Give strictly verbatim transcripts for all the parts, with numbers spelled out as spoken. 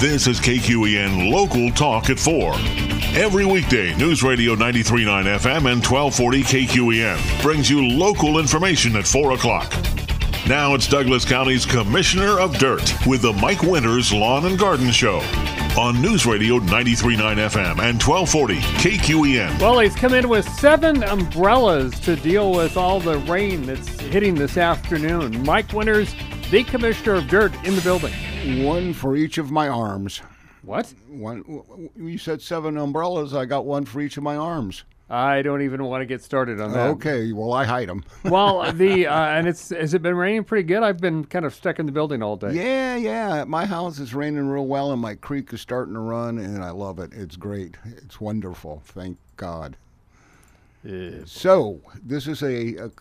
This is K Q E N Local Talk at four. Every weekday, News Radio ninety-three point nine F M and twelve forty K Q E N brings you local information at four o'clock. Now it's Douglas County's Commissioner of Dirt with the Mike Winters Lawn and Garden Show on News Radio ninety-three point nine F M and twelve forty K Q E N. Well, he's come in with seven umbrellas to deal with all the rain that's hitting this afternoon. Mike Winters, the Commissioner of Dirt, in the building. One for each of my arms. What? One. You said seven umbrellas. I got one for each of my arms. I don't even want to get started on that. Okay, well, I hide them. Well, the uh, and it's has it been raining pretty good? I've been kind of stuck in the building all day. Yeah, yeah. At my house, it's raining real well, and my creek is starting to run, and I love it. It's great. It's wonderful. Thank God. Yeah. So this is a, a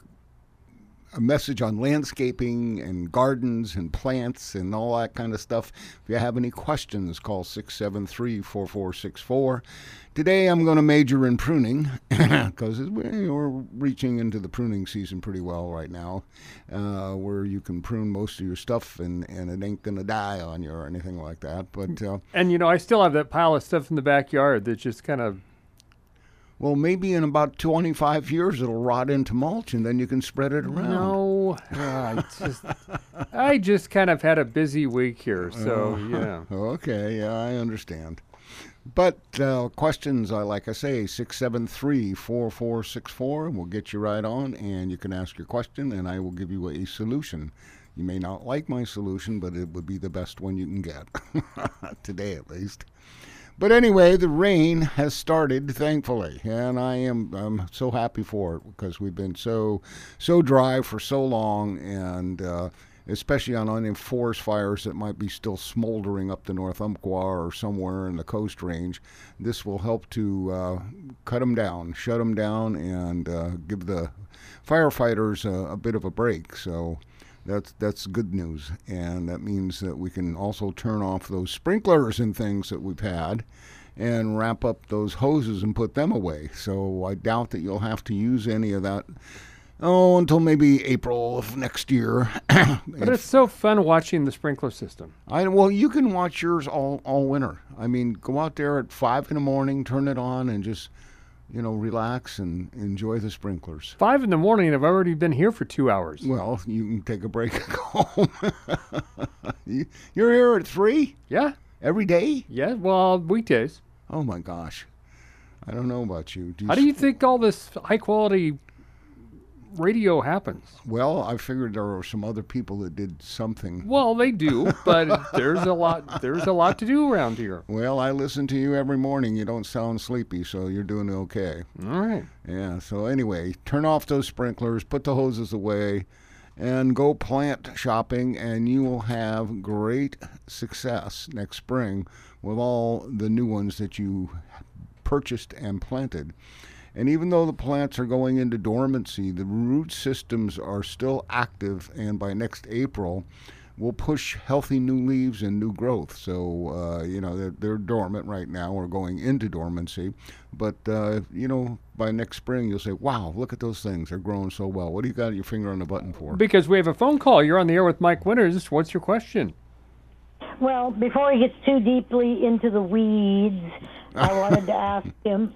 a message on landscaping and gardens and plants and all that kind of stuff. If you have any questions, call six seven three, four four six four. Today I'm going to major in pruning because we're reaching into the pruning season pretty well right now, uh, where you can prune most of your stuff and, and it ain't going to die on you or anything like that. But uh, And, you know, I still have that pile of stuff in the backyard that's just kind of... Well, maybe in about twenty-five years it'll rot into mulch, and then you can spread it around. No, I just, I just kind of had a busy week here, so uh, yeah. Okay, yeah, I understand. But uh, questions, uh, like I say, six seven three, four four six four, and we'll get you right on, and you can ask your question, and I will give you a solution. You may not like my solution, but it would be the best one you can get, today at least. But anyway, the rain has started, thankfully, and I am I'm so happy for it because we've been so so dry for so long, and uh, especially on any forest fires that might be still smoldering up the North Umpqua or somewhere in the Coast Range. This will help to uh, cut them down, shut them down, and uh, give the firefighters a, a bit of a break. So That's that's good news, and that means that we can also turn off those sprinklers and things that we've had and wrap up those hoses and put them away. So I doubt that you'll have to use any of that, oh, until maybe April of next year. But it's so fun watching the sprinkler system. I Well, you can watch yours all, all winter. I mean, go out there at five in the morning, turn it on, and just... you know, relax and enjoy the sprinklers. Five in the morning, I've already been here for two hours. Well, you can take a break and go home. you, you're here at three? Yeah. Every day? Yeah, well, weekdays. Oh, my gosh. I don't know about you. Do you How do you think all this high-quality radio happens? Well, I figured there were some other people that did something. Well, they do, but there's a lot there's a lot to do around here. Well, I listen to you every morning. You don't sound sleepy, so you're doing okay. All right. Yeah, so anyway, turn off those sprinklers, put the hoses away, and go plant shopping, and you will have great success next spring with all the new ones that you purchased and planted. And even though the plants are going into dormancy, the root systems are still active, and by next April, we'll push healthy new leaves and new growth. So, uh, you know, they're, they're dormant right now or going into dormancy. But, uh, you know, by next spring, you'll say, wow, look at those things. They're growing so well. What do you got your finger on the button for? Because we have a phone call. You're on the air with Mike Winters. What's your question? Well, before he gets too deeply into the weeds, I wanted to ask him...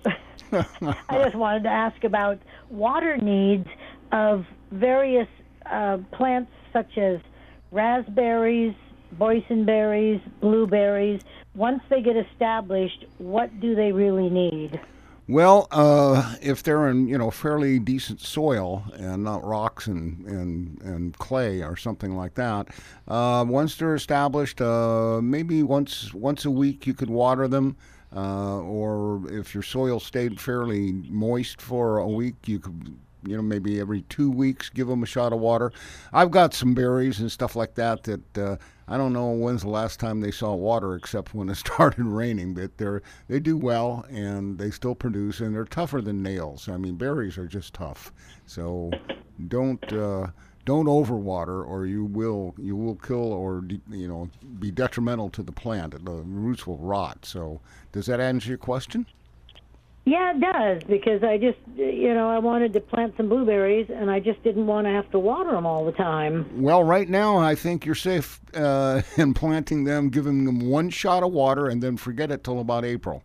I just wanted to ask about water needs of various uh, plants such as raspberries, boysenberries, blueberries. Once they get established, what do they really need? Well, uh, if they're in, you know, fairly decent soil and not rocks and, and, and clay or something like that, uh, once they're established, uh, maybe once once a week you could water them. Uh, or if your soil stayed fairly moist for a week, you could, you know, maybe every two weeks give them a shot of water. I've got some berries and stuff like that that uh, I don't know when's the last time they saw water except when it started raining, but they're they do well and they still produce, and they're tougher than nails. I mean, berries are just tough, so don't. Uh, Don't overwater, or you will you will kill or de, you know be detrimental to the plant. The roots will rot. So, does that answer your question? Yeah, it does, because I just, you know, I wanted to plant some blueberries, and I just didn't want to have to water them all the time. Well, right now, I think you're safe uh, in planting them, giving them one shot of water, and then forget it till about April.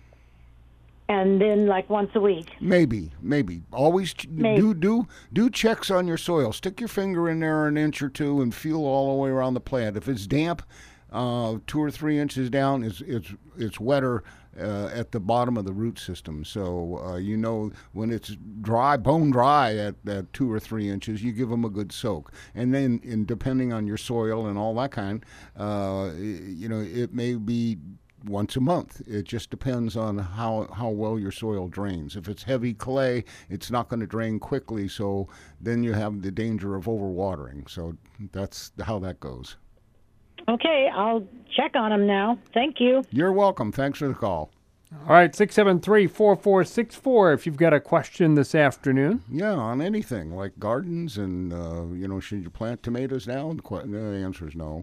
And then, like, once a week. Maybe, maybe. Always ch- Maybe. do do do checks on your soil. Stick your finger in there an inch or two and feel all the way around the plant. If it's damp, uh, two or three inches down, it's it's it's wetter uh, at the bottom of the root system. So uh, you know when it's dry, bone dry at, at two or three inches, you give them a good soak. And then, in depending on your soil and all that kind, uh, you know, it may be once a month. It just depends on how how well your soil drains. If it's heavy clay, it's not going to drain quickly, so then you have the danger of overwatering. So that's how that goes. Okay, I'll check on them now. Thank you. You're welcome. Thanks for the call. All right, six seven three, four four six four if you've got a question this afternoon. Yeah, on anything like gardens and, uh, you know, should you plant tomatoes now? The, qu- the answer is no.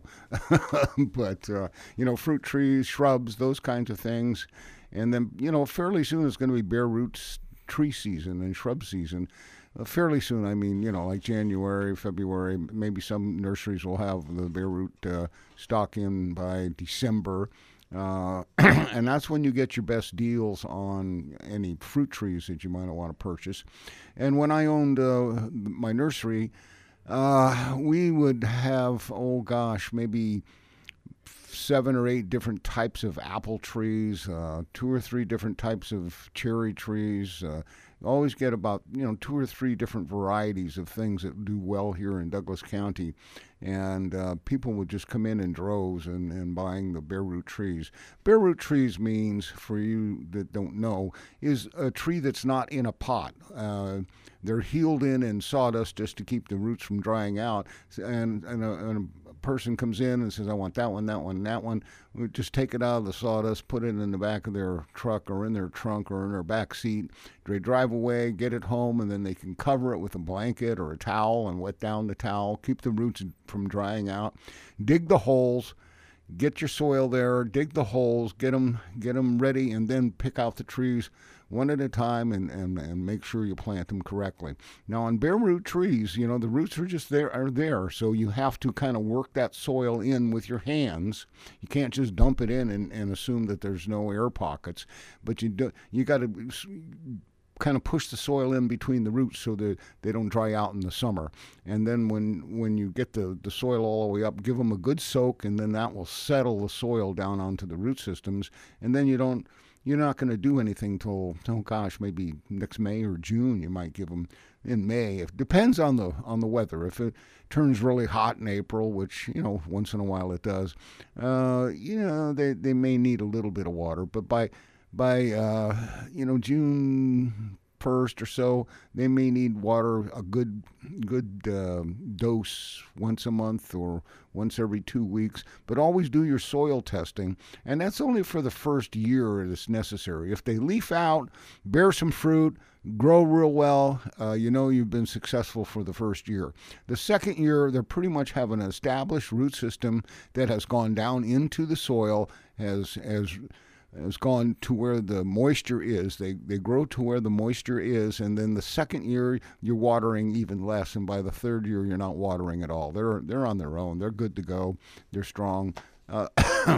But, uh, you know, fruit trees, shrubs, those kinds of things. And then, you know, fairly soon it's going to be bare roots tree season and shrub season. Uh, fairly soon, I mean, you know, like January, February, maybe some nurseries will have the bare root uh, stock in by December. Uh, and that's when you get your best deals on any fruit trees that you might want to purchase. And when I owned uh, my nursery, uh, we would have, oh gosh, maybe seven or eight different types of apple trees, uh, two or three different types of cherry trees. Uh, always get about, you know, two or three different varieties of things that do well here in Douglas County. And uh, people would just come in in droves and, and buying the bare root trees. Bare root trees means, for you that don't know, is a tree that's not in a pot. Uh, they're healed in in sawdust just to keep the roots from drying out. And, and, a, and a person comes in and says, I want that one, that one, that one. We just take it out of the sawdust, put it in the back of their truck or in their trunk or in their back seat. They drive away, get it home, and then they can cover it with a blanket or a towel and wet down the towel, keep the roots from drying out. Dig the holes, get your soil there, dig the holes, get them, get them ready, and then pick out the trees one at a time and, and, and make sure you plant them correctly. Now, on bare root trees, you know, the roots are just there, are there, so you have to kind of work that soil in with your hands. You can't just dump it in and, and assume that there's no air pockets, but you do, you got to kind of push the soil in between the roots so that they don't dry out in the summer. And then when when you get the, the soil all the way up, give them a good soak, and then that will settle the soil down onto the root systems. And then you don't, you're not going to do anything till, oh gosh, maybe next May or June. You might give them in May. It depends on the on the weather. If it turns really hot in April, which, you know, once in a while it does, uh, you know, they, they may need a little bit of water. But by By, uh, you know, June first or so, they may need water, a good good uh, dose once a month or once every two weeks. But always do your soil testing, and that's only for the first year it's necessary. If they leaf out, bear some fruit, grow real well, uh, you know you've been successful for the first year. The second year, they pretty much have an established root system that has gone down into the soil, has has has gone to where the moisture is. They they grow to where the moisture is, and then the second year you're watering even less, and by the third year you're not watering at all. They're they're on their own. They're good to go. They're strong. Uh,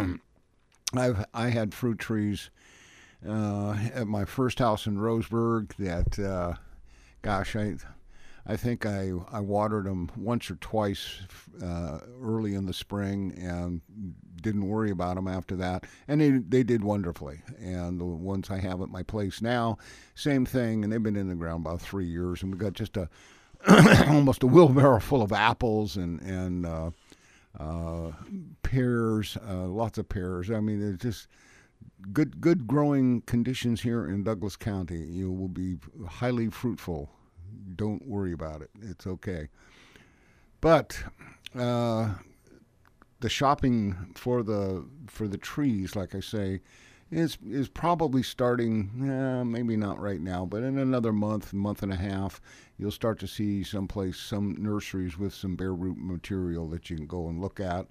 I've I had fruit trees uh, at my first house in Roseburg that, uh, gosh, I. I think I, I watered them once or twice uh, early in the spring and didn't worry about them after that. And they, they did wonderfully. And the ones I have at my place now, same thing. And they've been in the ground about three years. And we've got just a almost a wheelbarrow full of apples and, and uh, uh, pears, uh, lots of pears. I mean, it's just good, good growing conditions here in Douglas County. You will be highly fruitful. Don't worry about it. It's okay. But uh, the shopping for the for the trees, like I say, is is probably starting. Eh, maybe not right now, but in another month, month and a half, you'll start to see someplace, some nurseries with some bare root material that you can go and look at.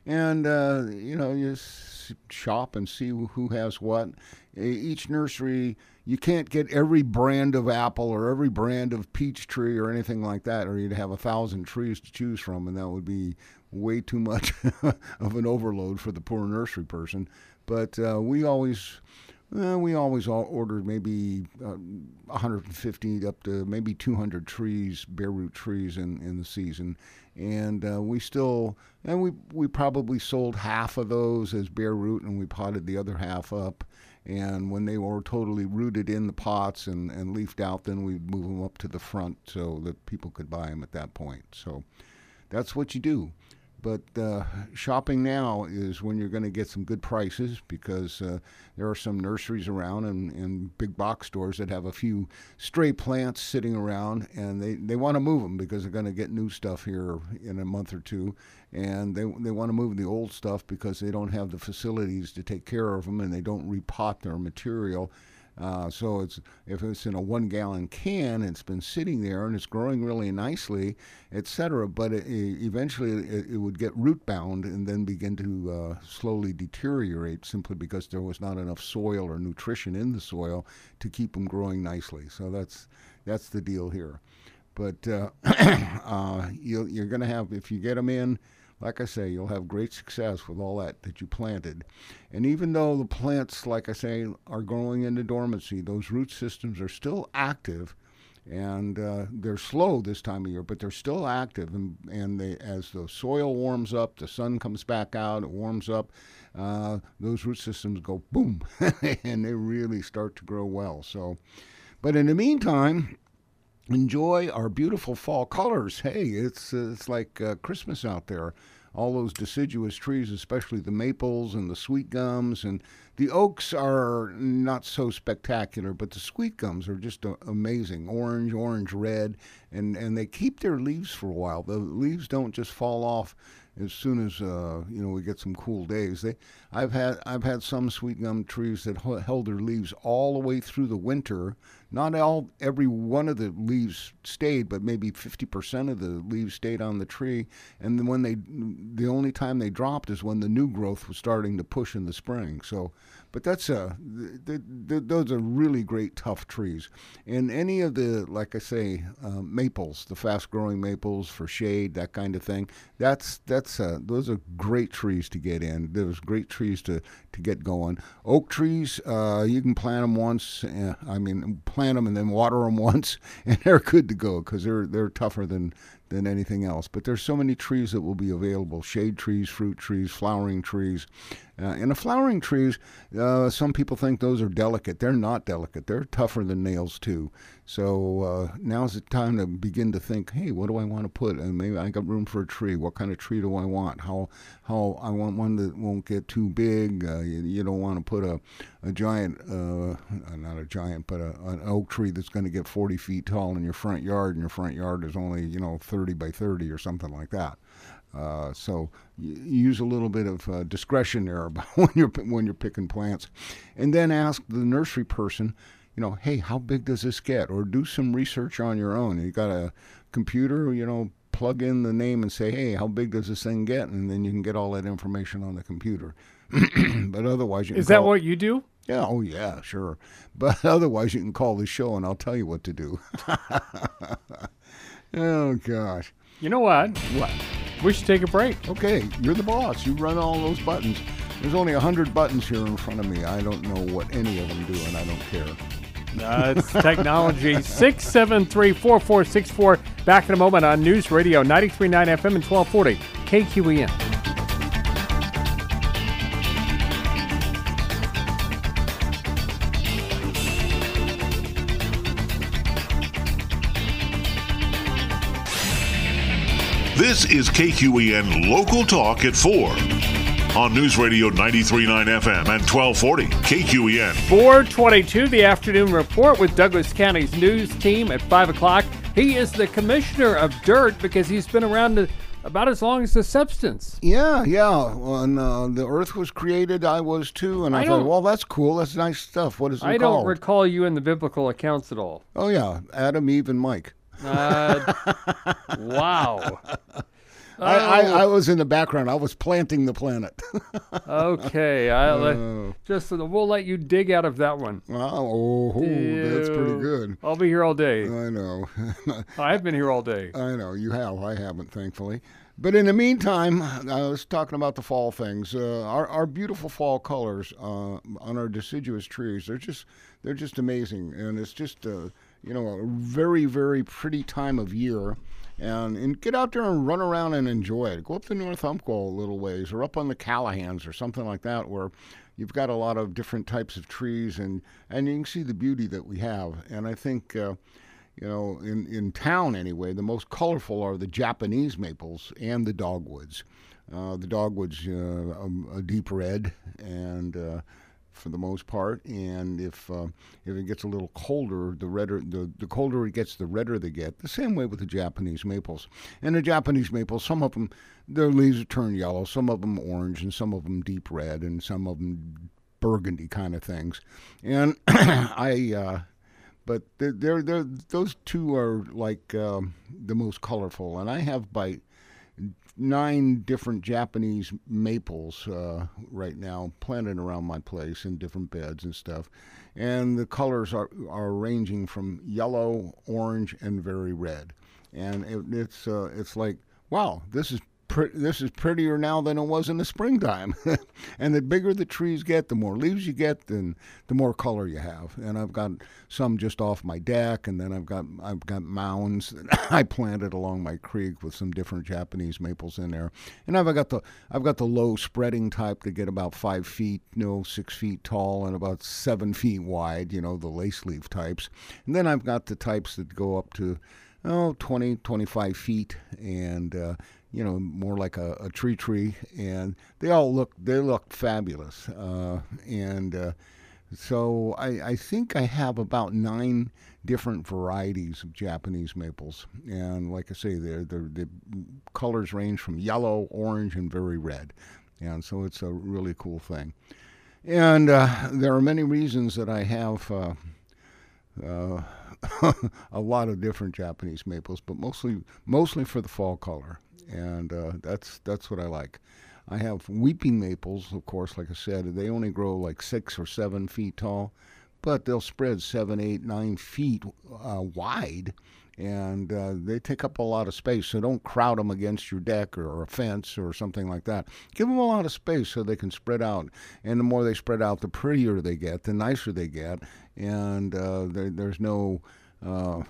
and uh, you know, you s- shop and see who has what. E- Each nursery, you can't get every brand of apple or every brand of peach tree or anything like that, or you'd have a thousand trees to choose from, and that would be way too much of an overload for the poor nursery person. But uh, we always uh, we always all ordered maybe uh, one hundred fifty up to maybe two hundred trees, bare root trees in, in the season. And uh, we still, and we, we probably sold half of those as bare root, and we potted the other half up. And when they were totally rooted in the pots and, and leafed out, then we'd move them up to the front so that people could buy them at that point. So that's what you do. But uh, shopping now is when you're going to get some good prices, because uh, there are some nurseries around and, and big box stores that have a few stray plants sitting around, and they, they want to move them because they're going to get new stuff here in a month or two. And they they want to move the old stuff because they don't have the facilities to take care of them, and they don't repot their material. Uh, so it's if it's in a one-gallon can, it's been sitting there and it's growing really nicely, et cetera. But it, it, eventually it, it would get root-bound and then begin to uh, slowly deteriorate, simply because there was not enough soil or nutrition in the soil to keep them growing nicely. So that's that's the deal here. But uh, uh, you'll, you're going to have, if you get them in, like I say, you'll have great success with all that that you planted. And even though the plants, like I say, are going into dormancy, those root systems are still active, and uh, they're slow this time of year, but they're still active. And, and they, as the soil warms up, the sun comes back out, it warms up, uh, those root systems go boom, and they really start to grow well. So, but in the meantime, enjoy our beautiful fall colors. Hey, it's uh, it's like uh, Christmas out there. All those deciduous trees, especially the maples and the sweet gums, and the oaks are not so spectacular, but the sweet gums are just uh, amazing. Orange, orange, red, and, and they keep their leaves for a while. The leaves don't just fall off as soon as uh, you know we get some cool days. They, I've had I've had some sweet gum trees that held their leaves all the way through the winter. Not all every one of the leaves stayed, but maybe fifty percent of the leaves stayed on the tree. And then when they, the only time they dropped is when the new growth was starting to push in the spring. So, but that's a th- th- those are really great tough trees. And any of the, like I say, uh, maples, the fast-growing maples for shade, that kind of thing. That's that's uh, those are great trees to get in. Those great trees to to get going. Oak trees, uh, you can plant them once. Uh, I mean, plant them and then water them once, and they're good to go because they're they're tougher than than anything else. But there's so many trees that will be available: shade trees, fruit trees, flowering trees. Uh, and the flowering trees, uh, some people think those are delicate. They're not delicate. They're tougher than nails too. So uh, now's the time to begin to think, hey, what do I want to put? And maybe I got room for a tree. What kind of tree do I want? How how I want one that won't get too big. Uh, you, you don't want to put a a giant, uh, not a giant, but a, an oak tree that's going to get forty feet tall in your front yard, and your front yard is only, you know, thirty by thirty or something like that. Uh, so you use a little bit of uh, discretion there about when you're when you're picking plants, and then ask the nursery person, you know, hey, how big does this get? Or do some research on your own. You got a computer, you know, plug in the name and say, hey, how big does this thing get? And then you can get all that information on the computer. But otherwise, you can Is that call, what you do? Yeah, oh yeah, sure. But otherwise, you can call the show and I'll tell you what to do. Oh gosh. You know what? What? We should take a break. Okay, you're the boss. You run all those buttons. There's only a hundred buttons here in front of me. I don't know what any of them do, and I don't care. Uh, it's technology. six seven three, four four six four. Back in a moment on News Radio ninety-three point nine F M and twelve forty K Q E N. This is K Q E N Local Talk at four on News Radio ninety-three point nine F M and twelve forty K Q E N. four twenty-two, the afternoon report with Douglas County's news team at five o'clock. He is the commissioner of dirt because he's been around to about as long as the substance. Yeah, yeah. When uh, the Earth was created, I was too, and I, I thought, don't- well, that's cool. That's nice stuff. What is it I called? don't recall you in the biblical accounts at all. Oh yeah, Adam, Eve, and Mike. Uh, wow. I, I, I was in the background. I was planting the planet. Okay, I let, Oh. just we'll let you dig out of that one. Oh, that's pretty Ew. good. I'll be here all day. I know. I've been here all day. I know. You have. I haven't, thankfully. But in the meantime, I was talking about the fall things. Uh, our, our beautiful fall colors uh, on our deciduous trees, they're just they're just amazing. And it's just, uh, you know, a very, very pretty time of year. And, and get out there and run around and enjoy it. Go up the North Umpqua a little ways or up on the Callahans or something like that where you've got a lot of different types of trees and, and you can see the beauty that we have. And I think, uh, you know, in, in town anyway, the most colorful are the Japanese maples and the dogwoods. Uh, the dogwoods, uh, a, a deep red and uh, for the most part, and if uh, if it gets a little colder, the redder the, the colder it gets, the redder they get. The same way with the Japanese maples. And the Japanese maples, some of them, their leaves turn yellow, some of them orange, and some of them deep red, and some of them burgundy kind of things. And I, uh, but they're, they're, they're those two are like um, the most colorful, and I have by nine different Japanese maples uh, right now planted around my place in different beds and stuff. And the colors are, are ranging from yellow, orange, and very red. And it, it's uh, it's like, wow, this is pre- this is prettier now than it was in the springtime. And the bigger the trees get, the more leaves you get, then the more color you have. And I've got some just off my deck, and then I've got I've got mounds that I planted along my creek with some different Japanese maples in there. And I've got the I've got the low spreading type that get about five feet, you know, six feet tall and about seven feet wide, you know, the lace leaf types. And then I've got the types that go up to oh, twenty, twenty-five feet, and uh, you know, more like a, a tree tree, and they all look they look fabulous. Uh, and uh, so I, I think I have about nine different varieties of Japanese maples, and like I say, they're, they're, the colors range from yellow, orange, and very red, and so it's a really cool thing. And uh, there are many reasons that I have. Uh, uh, a lot of different Japanese maples, but mostly mostly for the fall color, and uh, that's that's what I like. I have weeping maples, of course, like I said, they only grow like six or seven feet tall, but they'll spread seven, eight, nine feet uh, wide, and uh, they take up a lot of space. So don't crowd them against your deck or a fence or something like that. Give them a lot of space so they can spread out, and the more they spread out, the prettier they get, the nicer they get. And uh, there, there's no, uh,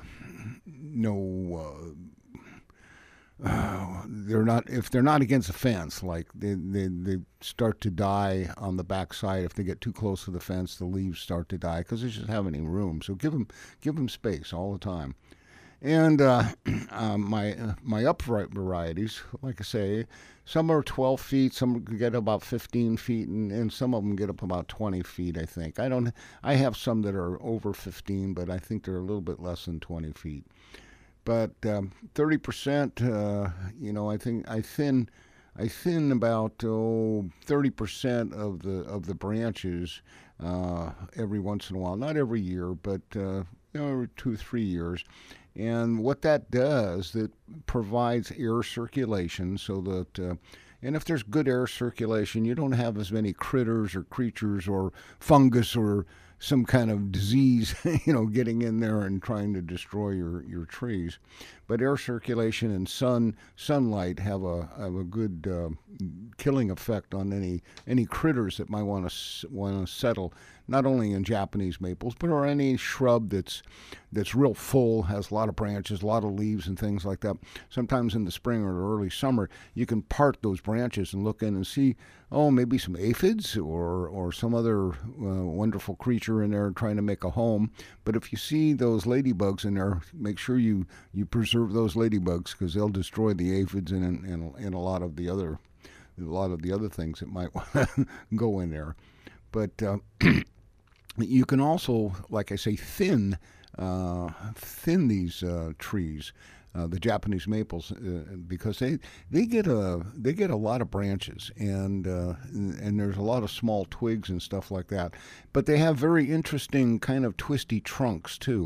no, uh, uh, they're not, if they're not against a fence, like they, they, they start to die on the backside. If they get too close to the fence, the leaves start to die because they just have any room. So give them, give them space all the time. And uh, uh, my uh, my upright varieties, like I say, some are twelve feet, some get about fifteen feet, and, and some of them get up about twenty feet. I think I don't. I have some that are over fifteen, but I think they're a little bit less than twenty feet. But um, thirty percent, uh, you know, I think I thin, I thin about oh thirty percent of the of the branches uh, every once in a while. Not every year, but uh, you know, every two three years. And what that does, that provides air circulation so that, uh, and if there's good air circulation, you don't have as many critters or creatures or fungus or some kind of disease, you know, getting in there and trying to destroy your, your trees. But air circulation and sun sunlight have a have a good uh, killing effect on any any critters that might want to want to settle, not only in Japanese maples, but or any shrub that's that's real full, has a lot of branches, a lot of leaves and things like that. Sometimes in the spring or early summer, you can part those branches and look in and see, oh, maybe some aphids or or some other uh, wonderful creature in there trying to make a home. But if you see those ladybugs in there, make sure you, you preserve those ladybugs because they'll destroy the aphids and, and and a lot of the other a lot of the other things that might go in there. But uh, you can also, like I say, thin uh, thin these uh, trees. Uh, the Japanese maples, uh, because they they get a they get a lot of branches and uh, and there's a lot of small twigs and stuff like that. But they have very interesting kind of twisty trunks too,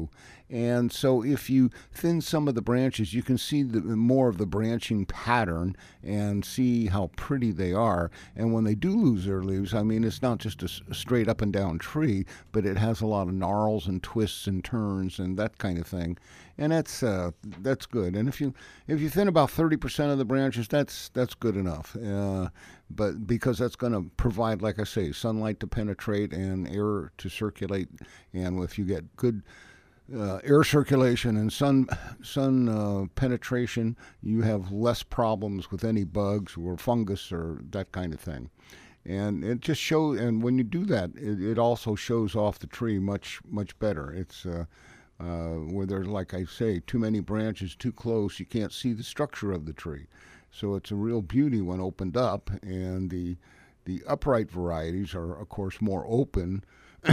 And so if you thin some of the branches, you can see the, more of the branching pattern and see how pretty they are. And when they do lose their leaves, I mean, it's not just a, s- a straight up and down tree, but it has a lot of gnarls and twists and turns and that kind of thing. And that's uh, that's good. And if you if you thin about thirty percent of the branches, that's that's good enough. Uh, but because that's going to provide, like I say, sunlight to penetrate and air to circulate. And if you get good uh, air circulation and sun sun uh, penetration, you have less problems with any bugs or fungus or that kind of thing. And it just shows. And when you do that, it, it also shows off the tree much much better. It's uh, Uh, where there's, like I say, too many branches too close, you can't see the structure of the tree. So it's a real beauty when opened up, and the the upright varieties are, of course, more open.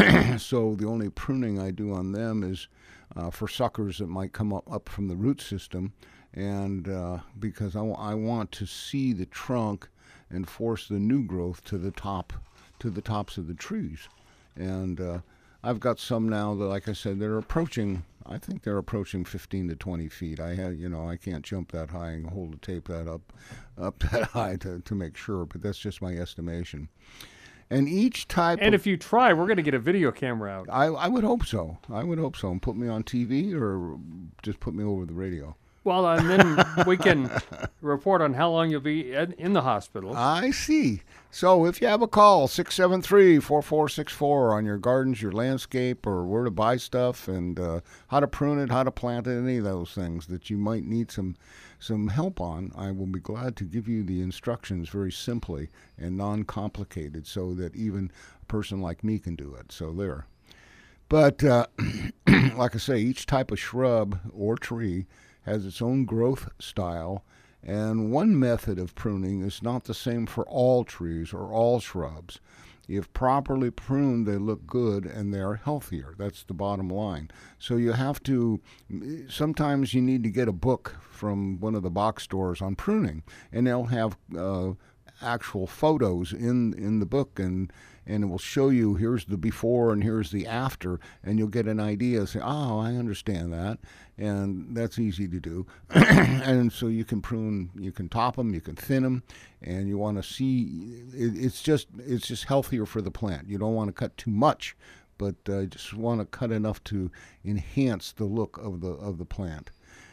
So the only pruning I do on them is uh, for suckers that might come up, up from the root system, and uh, because I, w- I want to see the trunk and force the new growth to the top, to the tops of the trees, and uh, I've got some now that, like I said, they're approaching, I think they're approaching fifteen to twenty feet. I have, you know, I can't jump that high and hold the tape that up, up that high to, to make sure, but that's just my estimation. And each type And of, if you try, we're going to get a video camera out. I, I would hope so. I would hope so. And put me on T V or just put me over the radio. Well, and then we can report on how long you'll be in, in the hospital. I see. So if you have a call, six seven three, four four six four on your gardens, your landscape, or where to buy stuff, and uh, how to prune it, how to plant it, any of those things that you might need some some help on, I will be glad to give you the instructions very simply and non-complicated so that even a person like me can do it. So there. But uh, like I say, each type of shrub or tree has its own growth style, and one method of pruning is not the same for all trees or all shrubs. If properly pruned, they look good and they're healthier. That's the bottom line. So you have to, sometimes you need to get a book from one of the box stores on pruning, and they'll have uh, actual photos in in the book, and and it will show you here's the before and here's the after, and you'll get an idea. Say, oh, I understand that, and that's easy to do. And so you can prune, you can top them, you can thin them, and you want to see. It, it's just it's just healthier for the plant. You don't want to cut too much, but uh, just want to cut enough to enhance the look of the of the plant.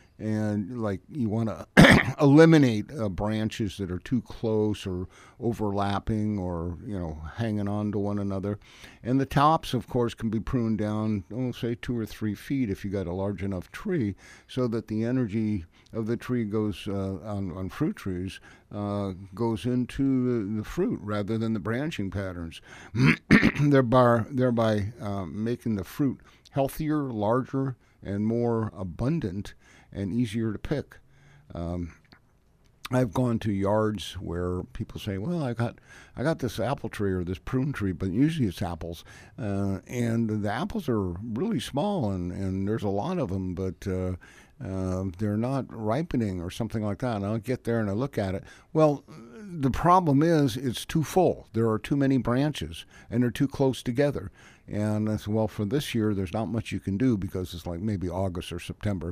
And like you want to eliminate uh, branches that are too close or overlapping or, you know, hanging on to one another. And the tops, of course, can be pruned down, oh, say two or three feet if you got a large enough tree, so that the energy of the tree goes uh, on, on fruit trees uh, goes into the, the fruit rather than the branching patterns, thereby, thereby uh, making the fruit healthier, larger, and more abundant and easier to pick. Um, I've gone to yards where people say, "Well, I got, I got this apple tree or this prune tree, but usually it's apples, uh, and the apples are really small, and, and there's a lot of them, but uh, uh, they're not ripening or something like that." And I'll get there and I look at it. Well, the problem is it's too full. There are too many branches, and they're too close together. And I said, well, for this year, there's not much you can do because it's like maybe August or September.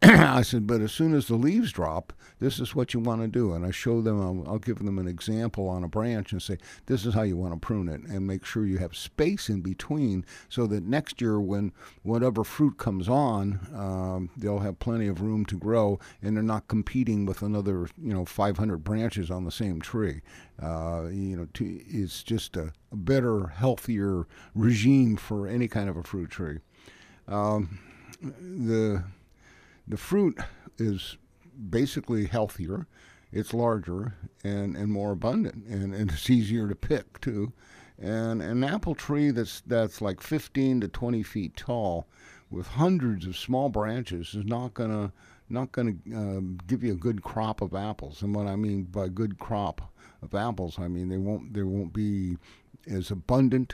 I said, but as soon as the leaves drop, this is what you want to do. And I show them, I'll, I'll give them an example on a branch and say, this is how you want to prune it, and make sure you have space in between so that next year when whatever fruit comes on, um, they'll have plenty of room to grow, and they're not competing with another, you know, five hundred branches on the same tree. Uh, you know, to, it's just a, a better, healthier regime for any kind of a fruit tree. Um, the The fruit is basically healthier, it's larger and, and more abundant, and, and it's easier to pick too. And an apple tree that's that's like fifteen to twenty feet tall with hundreds of small branches is not gonna not gonna uh, give you a good crop of apples. And what I mean by good crop of apples, I mean they won't they won't be as abundant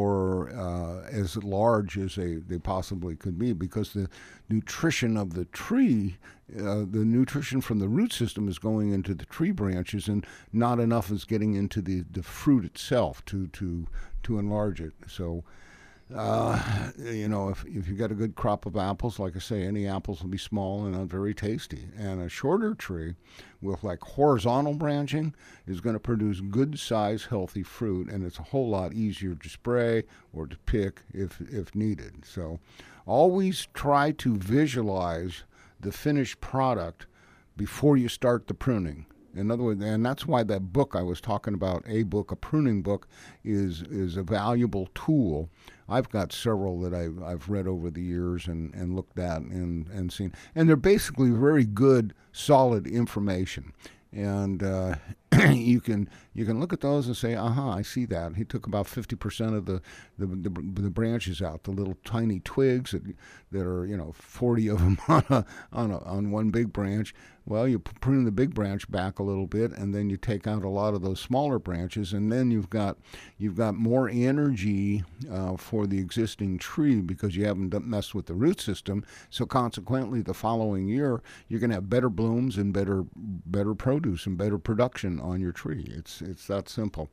or uh, as large as they, they possibly could be, because the nutrition of the tree, uh, the nutrition from the root system is going into the tree branches, and not enough is getting into the, the fruit itself to, to, to enlarge it. So Uh, you know, if, if you've got a good crop of apples, like I say, any apples will be small and not very tasty. And a shorter tree with like horizontal branching is going to produce good size, healthy fruit, and it's a whole lot easier to spray or to pick if, if needed. So always try to visualize the finished product before you start the pruning. In other words, and that's why that book I was talking about, a book, a pruning book, is is a valuable tool. I've got several that I've, I've read over the years and, and looked at and, and seen. And they're basically very good, solid information. And uh, you can you can look at those and say, aha, I see that. He took about fifty percent of the, the, the, the branches out, the little tiny twigs that, that are, you know, forty of them on, a, on, a, on one big branch. Well, you prune the big branch back a little bit, and then you take out a lot of those smaller branches, and then you've got you've got more energy uh, for the existing tree because you haven't done, messed with the root system. So consequently, the following year, you're going to have better blooms and better better produce and better production on your tree. It's it's that simple.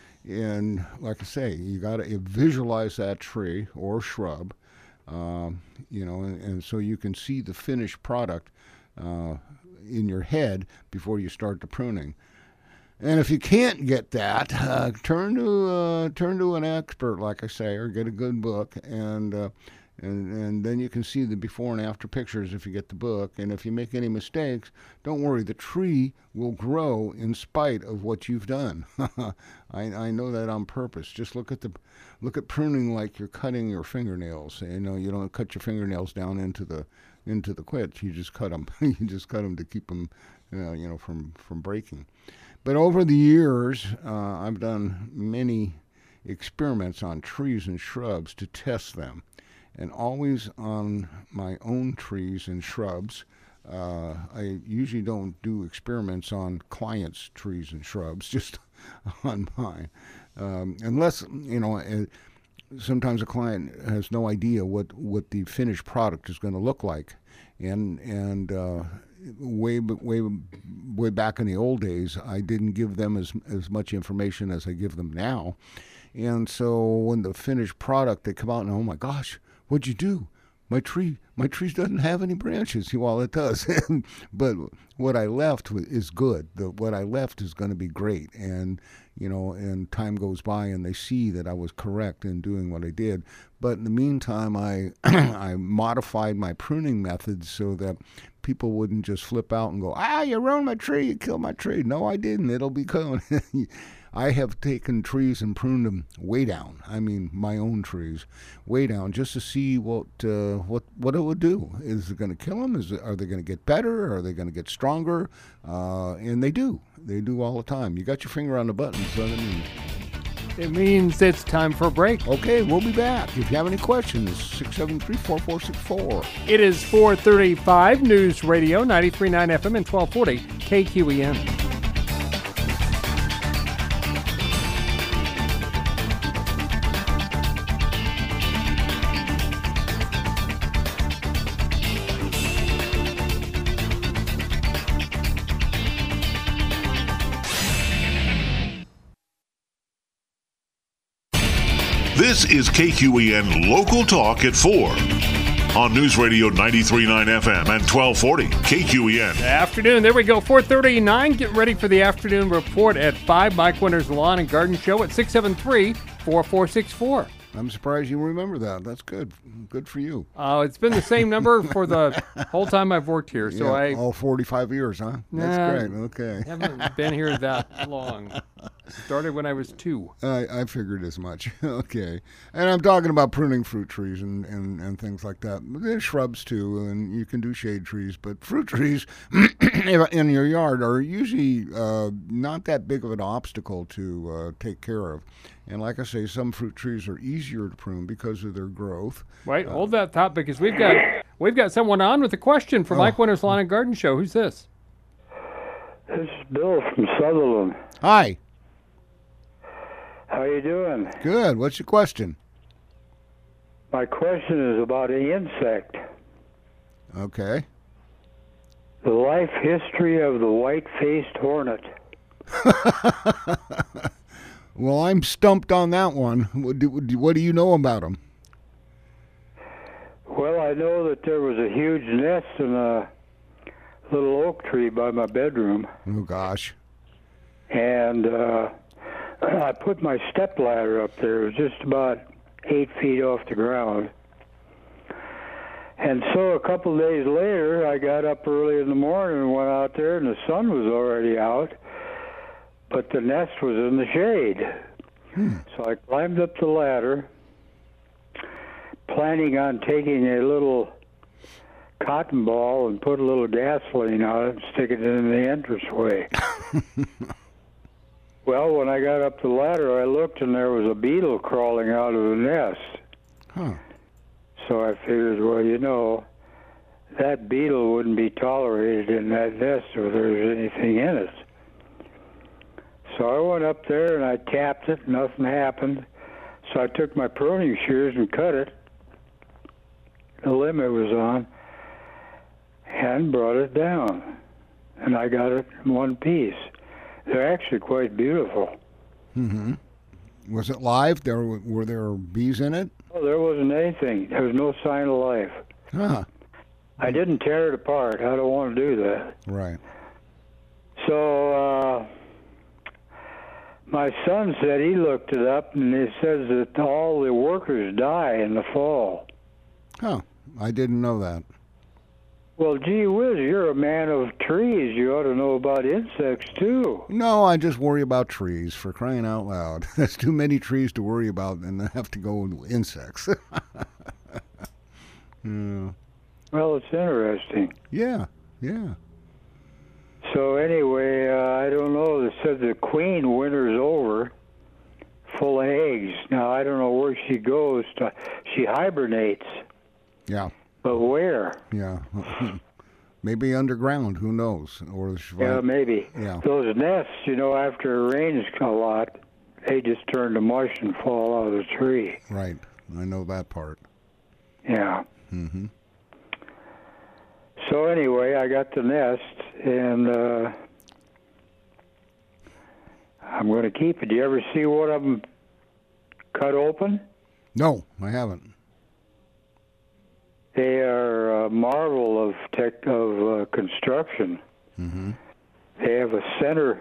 And like I say, you got to visualize that tree or shrub, um, you know, and, and so you can see the finished product Uh, in your head before you start the pruning. And if you can't get that, uh, turn to uh, turn to an expert, like I say, or get a good book, and uh, and and then you can see the before and after pictures if you get the book. And if you make any mistakes, don't worry, the tree will grow in spite of what you've done. I, I know that on purpose. Just look at the look at pruning like you're cutting your fingernails. You know, you don't cut your fingernails down into the into the quits. You just cut them. you just cut them to keep them, uh, you know, from from breaking. But over the years, uh, I've done many experiments on trees and shrubs to test them, and always on my own trees and shrubs. Uh, I usually don't do experiments on clients' trees and shrubs, just on mine, um, unless you know. Uh, Sometimes a client has no idea what, what the finished product is going to look like, and and uh, way way way back in the old days, I didn't give them as as much information as I give them now, and so when the finished product, they come out and, oh my gosh, what'd you do? My tree, my tree doesn't have any branches. Well, it does, but what I left is good. The, what I left is going to be great, and you know, and time goes by, and they see that I was correct in doing what I did. But in the meantime, I I modified my pruning methods so that people wouldn't just flip out and go, ah, you ruined my tree, you killed my tree. No, I didn't. It'll be going. I have taken trees and pruned them way down. I mean, my own trees, way down, just to see what uh, what what it would do. Is it going to kill them? Is it, are they going to get better? Are they going to get stronger? Uh, and they do. They do all the time. You got your finger on the button, so that means. It means it's time for a break. Okay, we'll be back. If you have any questions, six seven three, four four six four. It is four thirty-five, News Radio, ninety-three point nine F M and twelve forty K Q E N. This is K Q E N Local Talk at four on News Radio ninety-three point nine F M and twelve forty K Q E N. Afternoon, there we go, four thirty-nine. Get ready for the afternoon report at five. Mike Winter's Lawn and Garden Show at six seven three, four four six four. I'm surprised you remember that. That's good. Good for you. Uh, it's been the same number for the whole time I've worked here. So yeah, I all forty-five years, huh? That's nah, great. Okay. Haven't been here that long. Started when I was two. I, I figured as much. Okay. And I'm talking about pruning fruit trees and, and, and things like that. There's shrubs too, and you can do shade trees, but fruit trees in your yard are usually uh, not that big of an obstacle to uh, take care of. And like I say, some fruit trees are easier to prune because of their growth. Wait, uh, hold that thought, because we've got we've got someone on with a question for oh. Mike Winter's Lawn and Garden Show. Who's this? This is Bill from Sutherland. Hi. How you doing? Good. What's your question? My question is about an insect. Okay. The life history of the white-faced hornet. Well, I'm stumped on that one. What do, what do you know about them? I know that there was a huge nest in a little oak tree by my bedroom. Oh, gosh. And uh, I put my step ladder up there. It was just about eight feet off the ground. And so a couple of days later, I got up early in the morning and went out there, and the sun was already out, but the nest was in the shade. Hmm. So I climbed up the ladder, planning on taking a little cotton ball and put a little gasoline on it and stick it in the entranceway. Well, when I got up the ladder, I looked, and there was a beetle crawling out of the nest. Huh. So I figured, well, you know, that beetle wouldn't be tolerated in that nest if there was anything in it. So I went up there and I tapped it. Nothing happened. So I took my pruning shears and cut it, the limb it was on, and brought it down. And I got it in one piece. They're actually quite beautiful. Mm-hmm. Was it live? There were there bees in it? Oh, there wasn't anything. There was no sign of life. Huh. I didn't tear it apart. I don't want to do that. Right. So uh, my son said he looked it up, and it says that all the workers die in the fall. Huh. I didn't know that. Well, gee whiz, you're a man of trees. You ought to know about insects, too. No, I just worry about trees, for crying out loud. There's too many trees to worry about, and I have to go with insects. Yeah. Well, it's interesting. Yeah, yeah. So anyway, uh, I don't know. It said the queen winters over full of eggs. Now, I don't know where she goes. To, she hibernates. Yeah. But where? Yeah. Maybe underground, who knows? Or Yeah, maybe. Yeah. Those nests, you know, after it rains a lot, they just turn to mush and fall out of the tree. Right. I know that part. Yeah. Mm-hmm. So anyway, I got the nest, and uh, I'm going to keep it. Do you ever see one of them cut open? No, I haven't. They are a marvel of tech of uh, construction. Mm-hmm. They have a center,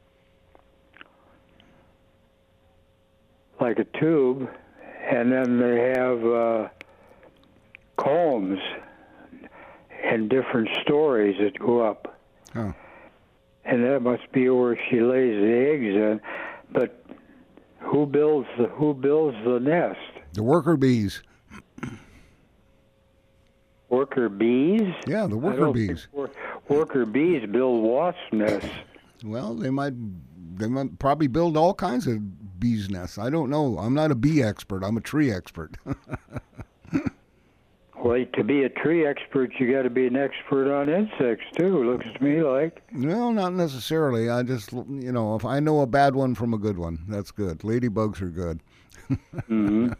like a tube, and then they have uh, combs and different stories that go up. Oh. And that must be where she lays the eggs in. But who builds the who builds the nest? The worker bees. Worker bees? Yeah, the I worker don't bees. think wor- worker bees build wasp nests. Well, they might they might probably build all kinds of bees nests. I don't know. I'm not a bee expert. I'm a tree expert. Well, to be a tree expert, you got to be an expert on insects too. Looks to me like. Well, not necessarily. I just, you know, if I know a bad one from a good one, that's good. Ladybugs are good. Mm-hmm.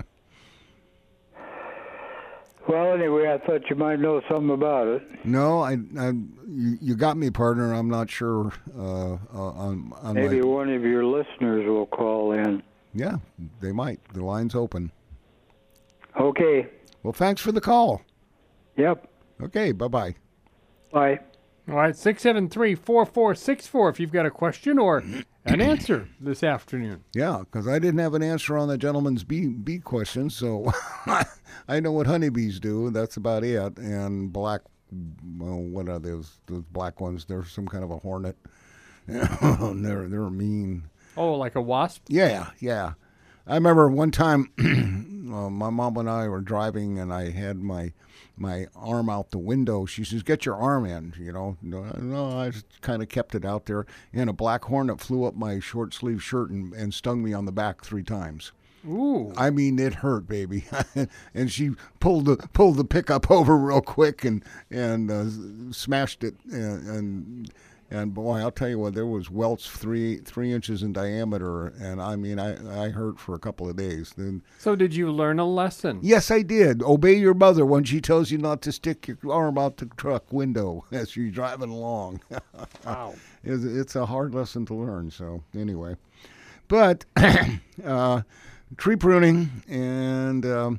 Well, anyway, I thought you might know something about it. No, I, I you, you got me, partner. I'm not sure. Uh, uh, on, on Maybe my, one of your listeners will call in. Yeah, they might. The line's open. Okay. Well, thanks for the call. Yep. Okay, bye-bye. Bye. All right, six seven three, four four six four if you've got a question or an answer this afternoon. Yeah, because I didn't have an answer on the gentleman's bee, bee question, so I know what honeybees do. That's about it. And black, well, what are those? Those black ones? They're some kind of a hornet. they're they're mean. Oh, like a wasp? Yeah, yeah. I remember one time uh, my mom and I were driving, and I had my my arm out the window. She says, "Get your arm in," you know. No, no I just kind of kept it out there, and a black hornet flew up my short sleeve shirt and, and stung me on the back three times. Ooh. I mean, it hurt, baby. And she pulled the pulled the pickup over real quick and and uh, smashed it. And, and and boy, I'll tell you what, there was welts three three inches in diameter, and I mean, I I hurt for a couple of days. Then. So did you learn a lesson? Yes, I did. Obey your mother when she tells you not to stick your arm out the truck window as you're driving along. Wow. It's, it's a hard lesson to learn. So anyway, but uh, tree pruning and um,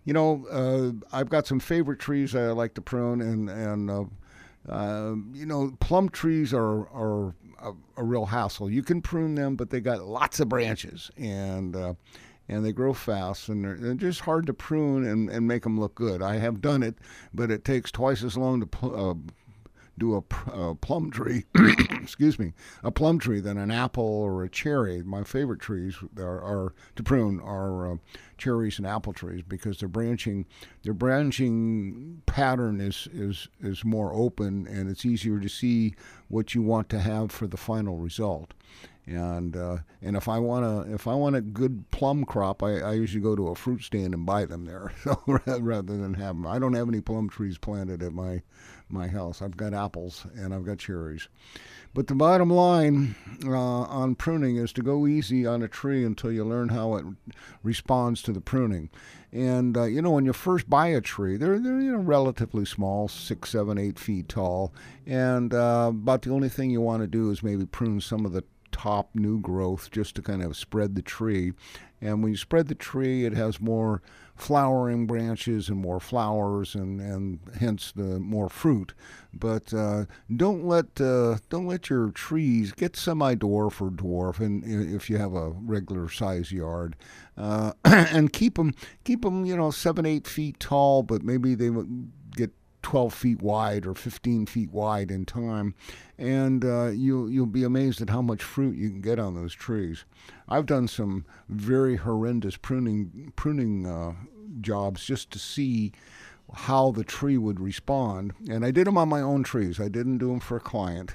you know, uh, I've got some favorite trees that I like to prune, and and uh, uh, you know, plum trees are are a, a real hassle. You can prune them, but they got lots of branches, and uh, and they grow fast, and they're, they're just hard to prune and, and make them look good. I have done it, but it takes twice as long to pl- uh, do a, a plum tree, excuse me, a plum tree than an apple or a cherry. My favorite trees are, are to prune are uh, cherries and apple trees, because their branching, their branching pattern is, is is more open, and it's easier to see what you want to have for the final result. And uh, and if I want a if I want a good plum crop, I, I usually go to a fruit stand and buy them there, so rather than have them. I don't have any plum trees planted at my my house. I've got apples and I've got cherries. But the bottom line uh, on pruning is to go easy on a tree until you learn how it responds to the pruning. And uh, you know, when you first buy a tree, they're they're you know relatively small, six, seven, eight feet tall, and uh, about the only thing you want to do is maybe prune some of the top new growth just to kind of spread the tree. And when you spread the tree, it has more flowering branches and more flowers, and, and hence the more fruit. But uh, don't let uh, don't let your trees get semi-dwarf or dwarf, and if you have a regular size yard, uh, and keep them keep them you know seven eight feet tall, but maybe they get twelve feet wide or fifteen feet wide in time, and uh, you'll you'll be amazed at how much fruit you can get on those trees. I've done some very horrendous pruning pruning uh, jobs just to see how the tree would respond, and I did them on my own trees. I didn't do them for a client.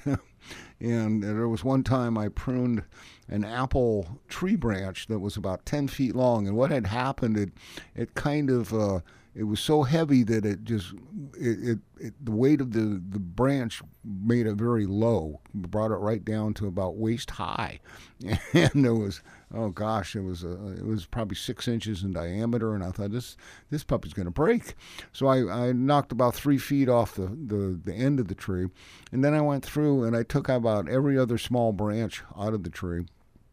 And there was one time I pruned an apple tree branch that was about ten feet long, and what had happened, it it kind of uh, it was so heavy that it just it, it, it the weight of the, the branch made it very low, brought it right down to about waist high, and there was oh gosh, it was uh, it was probably six inches in diameter, and I thought this this puppy's going to break. So I, I knocked about three feet off the, the the end of the tree, and then I went through and I took about every other small branch out of the tree.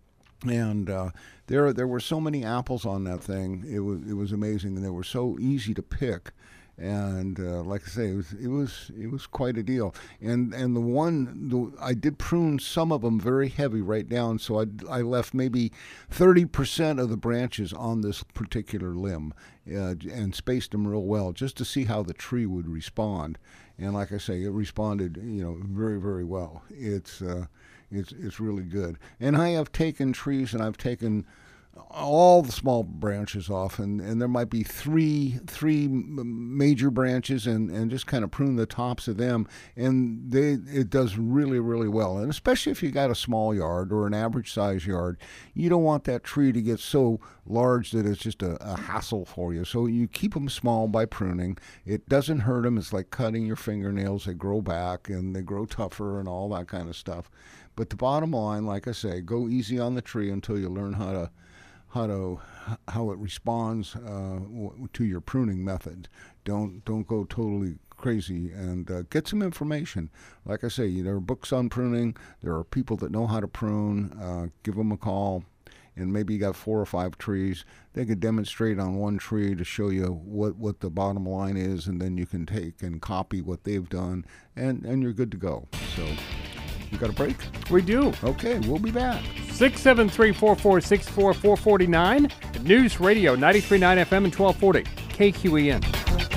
And uh, there, there were so many apples on that thing. It was, it was amazing, and they were so easy to pick. And uh, like I say, it was, it was, it was quite a deal. And and the one, the, I did prune some of them very heavy right down, so I, I left maybe thirty percent of the branches on this particular limb, uh, and spaced them real well, just to see how the tree would respond. And like I say, it responded, you know, very, very well. It's uh, It's it's really good. And I have taken trees and I've taken all the small branches off, and, and there might be three three major branches, and, and just kind of prune the tops of them, and they it does really, really well. And especially if you got a small yard or an average size yard, you don't want that tree to get so large that it's just a, a hassle for you. So you keep them small by pruning. It doesn't hurt them. It's like cutting your fingernails. They grow back and they grow tougher and all that kind of stuff. But the bottom line, like I say, go easy on the tree until you learn how to how to how it responds uh, to your pruning method. Don't don't go totally crazy, and uh, get some information. Like I say, there are books on pruning. There are people that know how to prune. Uh, give them a call, and maybe you got four or five trees. They could demonstrate on one tree to show you what, what the bottom line is, and then you can take and copy what they've done, and, and you're good to go. So. You got a break? We do. Okay, we'll be back. six seven three, four four six four, four four nine, News Radio ninety-three point nine F M and twelve forty K Q E N.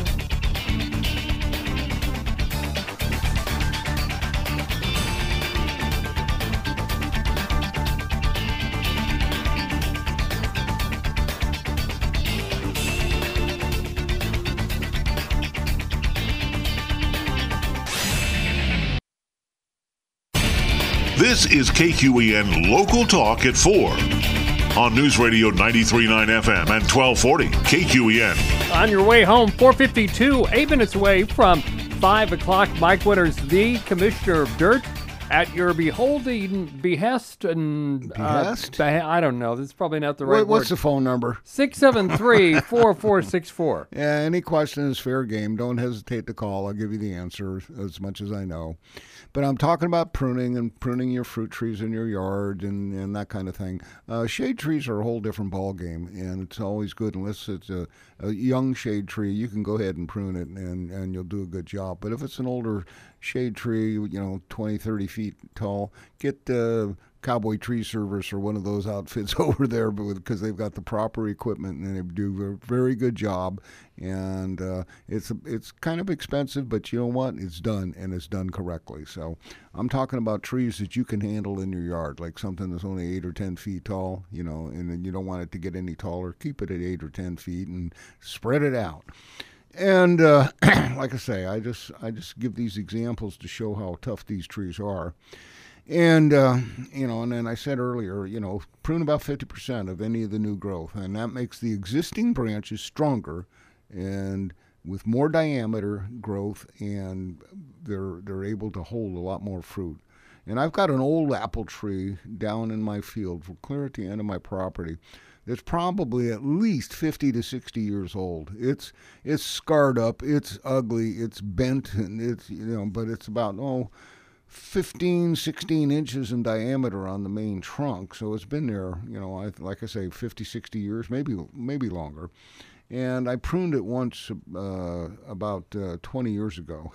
This is K Q E N Local Talk at four on News Radio ninety-three point nine F M and twelve forty K Q E N. On your way home, four fifty-two, eight minutes away from five o'clock, Mike Winters, the Commissioner of Dirt. At your beholding behest and Behest? Uh, beh- I don't know. That's probably not the right What, what's word. the phone number? six seven three, four four six four. Yeah, any question is fair game. Don't hesitate to call. I'll give you the answer as much as I know. But I'm talking about pruning and pruning your fruit trees in your yard and, and that kind of thing. Uh, shade trees are a whole different ball game, and it's always good unless it's a, a young shade tree. You can go ahead and prune it, and, and you'll do a good job. But if it's an older shade tree, you know, twenty, thirty feet tall, get uh, Cowboy Tree Service or one of those outfits over there because they've got the proper equipment and they do a very good job. And uh, it's it's kind of expensive, but you know what? It's done, and it's done correctly. So I'm talking about trees that you can handle in your yard, like something that's only eight or ten feet tall, you know, and then you don't want it to get any taller. Keep it at eight or ten feet and spread it out. And uh, like I say, I just I just give these examples to show how tough these trees are. And, uh, you know, and then I said earlier, you know, prune about fifty percent of any of the new growth, and that makes the existing branches stronger and with more diameter growth, and they're they're able to hold a lot more fruit. And I've got an old apple tree down in my field, clear at the end of my property, that's probably at least fifty to sixty years old. It's it's scarred up, it's ugly, it's bent, and it's, you know, but it's about, oh, fifteen, sixteen inches in diameter on the main trunk. So it's been there, you know, I, like I say, fifty, sixty years, maybe maybe longer. And I pruned it once uh, about uh, twenty years ago,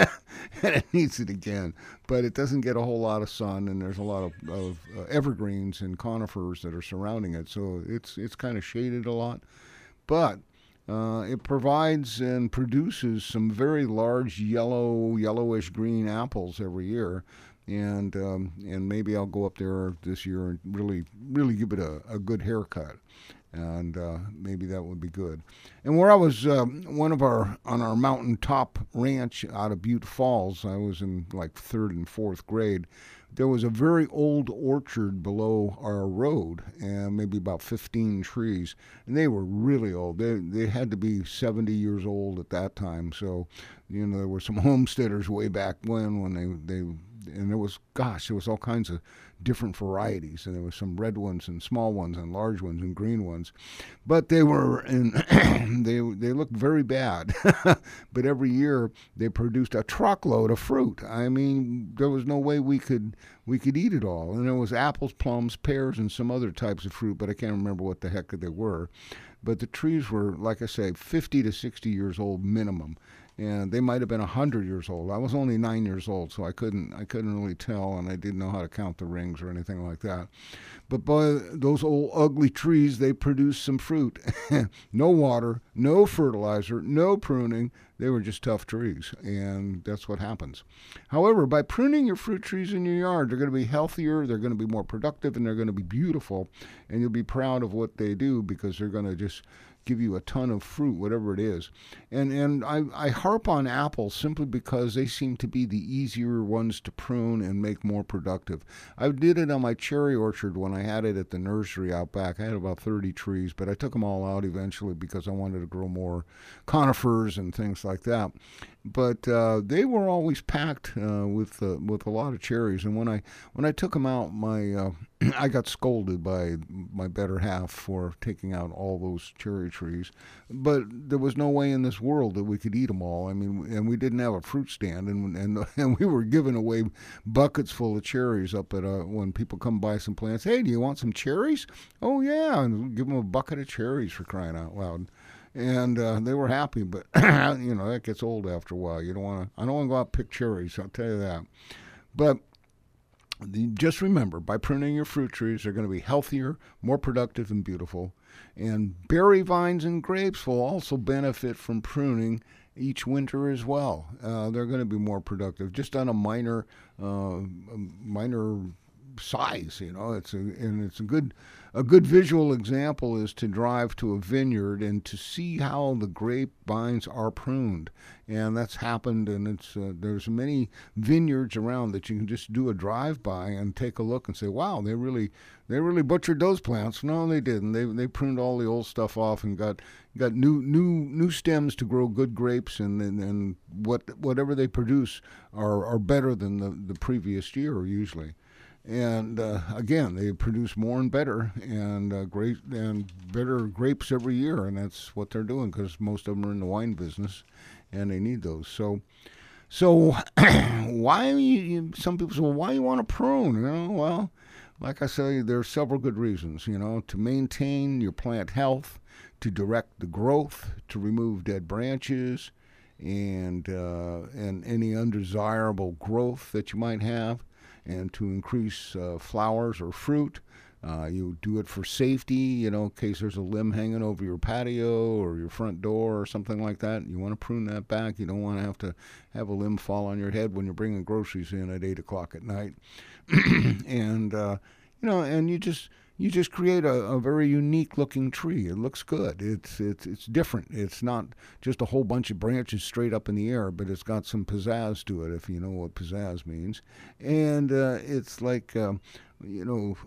and it needs it again. But it doesn't get a whole lot of sun, and there's a lot of, of uh, evergreens and conifers that are surrounding it, so it's it's kind of shaded a lot. But uh, it provides and produces some very large yellow, yellowish green apples every year. And um, and maybe I'll go up there this year and really really give it a, a good haircut. And uh, maybe that would be good. And where I was, um, one of our, on our mountaintop ranch out of Butte Falls, I was in like third and fourth grade, there was a very old orchard below our road, and maybe about fifteen trees, and they were really old. They they had to be seventy years old at that time. So, you know, there were some homesteaders way back when, when they, they and there was, gosh, there was all kinds of different varieties, and there was some red ones and small ones and large ones and green ones, but they were in they they looked very bad. But every year they produced a truckload of fruit. I mean, there was no way we could we could eat it all. And there was apples, plums, pears, and some other types of fruit, but I can't remember what the heck they were. But the trees were, like I say, fifty to sixty years old minimum. And they might have been a hundred years old. I was only nine years old, so I couldn't I couldn't really tell, and I didn't know how to count the rings or anything like that. But boy, those old ugly trees, they produced some fruit. No water, no fertilizer, no pruning. They were just tough trees, and that's what happens. However, by pruning your fruit trees in your yard, they're going to be healthier, they're going to be more productive, and they're going to be beautiful, and you'll be proud of what they do because they're going to just give you a ton of fruit, whatever it is. And and I, I harp on apples simply because they seem to be the easier ones to prune and make more productive. I did it on my cherry orchard when I had it at the nursery out back. I had about thirty trees, but I took them all out eventually because I wanted to grow more conifers and things like that. But uh, they were always packed uh, with uh, with a lot of cherries. And when I when I took them out, my uh, I got scolded by my better half for taking out all those cherry trees. But there was no way in this world that we could eat them all. I mean, and we didn't have a fruit stand, and and and we were giving away buckets full of cherries up at uh, when people come buy some plants. Hey, do you want some cherries? Oh yeah, and give them a bucket of cherries, for crying out loud. And uh, they were happy, but you know that gets old after a while. You don't want to. I don't want to go out and pick cherries. I'll tell you that. But the, just remember, by pruning your fruit trees, they're going to be healthier, more productive, and beautiful. And berry vines and grapes will also benefit from pruning each winter as well. Uh, they're going to be more productive, just on a minor, uh, minor size. You know, it's a and it's a good. a good visual example is to drive to a vineyard and to see how the grapevines are pruned. And that's happened, and it's uh, there's many vineyards around that you can just do a drive-by and take a look and say, wow, they really they really butchered those plants. No, they didn't. They they pruned all the old stuff off and got got new new new stems to grow good grapes, and and, and what whatever they produce are, are better than the, the previous year usually. And uh, again, they produce more and better, and uh, great and better grapes every year, and that's what they're doing because most of them are in the wine business, and they need those. So, so why you, some people say, well, why you want to prune? You know, well, like I say, there are several good reasons. You know, to maintain your plant health, to direct the growth, to remove dead branches, and uh, and any undesirable growth that you might have, and to increase uh, flowers or fruit. Uh, you do it for safety, you know, in case there's a limb hanging over your patio or your front door or something like that. You want to prune that back. You don't want to have to have a limb fall on your head when you're bringing groceries in at eight o'clock at night. and, uh, you know, and you just you just create a, a very unique looking tree. It looks good. It's, it's, it's different. It's not just a whole bunch of branches straight up in the air, but it's got some pizzazz to it, if you know what pizzazz means. And uh, it's like, um, you know,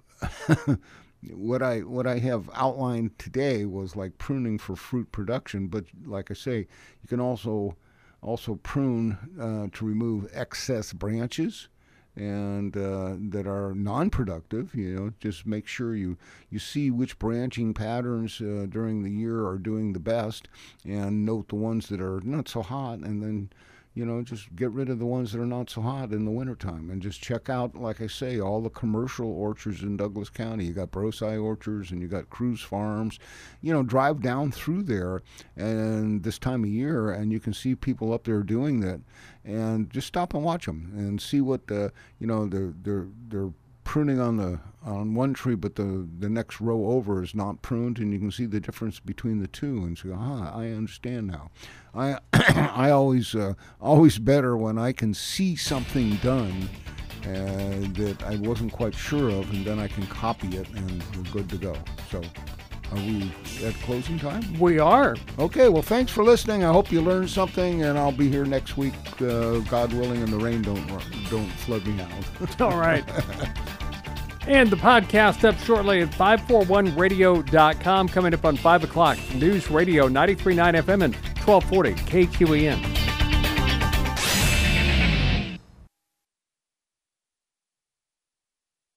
what I what I have outlined today was like pruning for fruit production, but like I say, you can also also prune uh, to remove excess branches and uh, that are non-productive. You know, just make sure you you see which branching patterns uh, during the year are doing the best, and note the ones that are not so hot, and then, you know, just get rid of the ones that are not so hot in the wintertime. And just check out, like I say, all the commercial orchards in Douglas County. You got Brosai Orchards and you got Cruz Farms. You know, drive down through there and this time of year, and you can see people up there doing that. And just stop and watch them and see what, uh, you know, they're, they're, they're pruning on the on one tree, but the, the next row over is not pruned, and you can see the difference between the two and say, ah, I understand now. I I always uh, always better when I can see something done uh, that I wasn't quite sure of, and then I can copy it, and we're good to go. So, are we at closing time? We are. Okay, well, thanks for listening. I hope you learned something, and I'll be here next week, uh, God willing, and the rain don't don't flood me out. All right. And the podcast up shortly at five forty-one radio dot com. Coming up on five o'clock. News Radio ninety-three point nine F M and twelve forty K Q E N.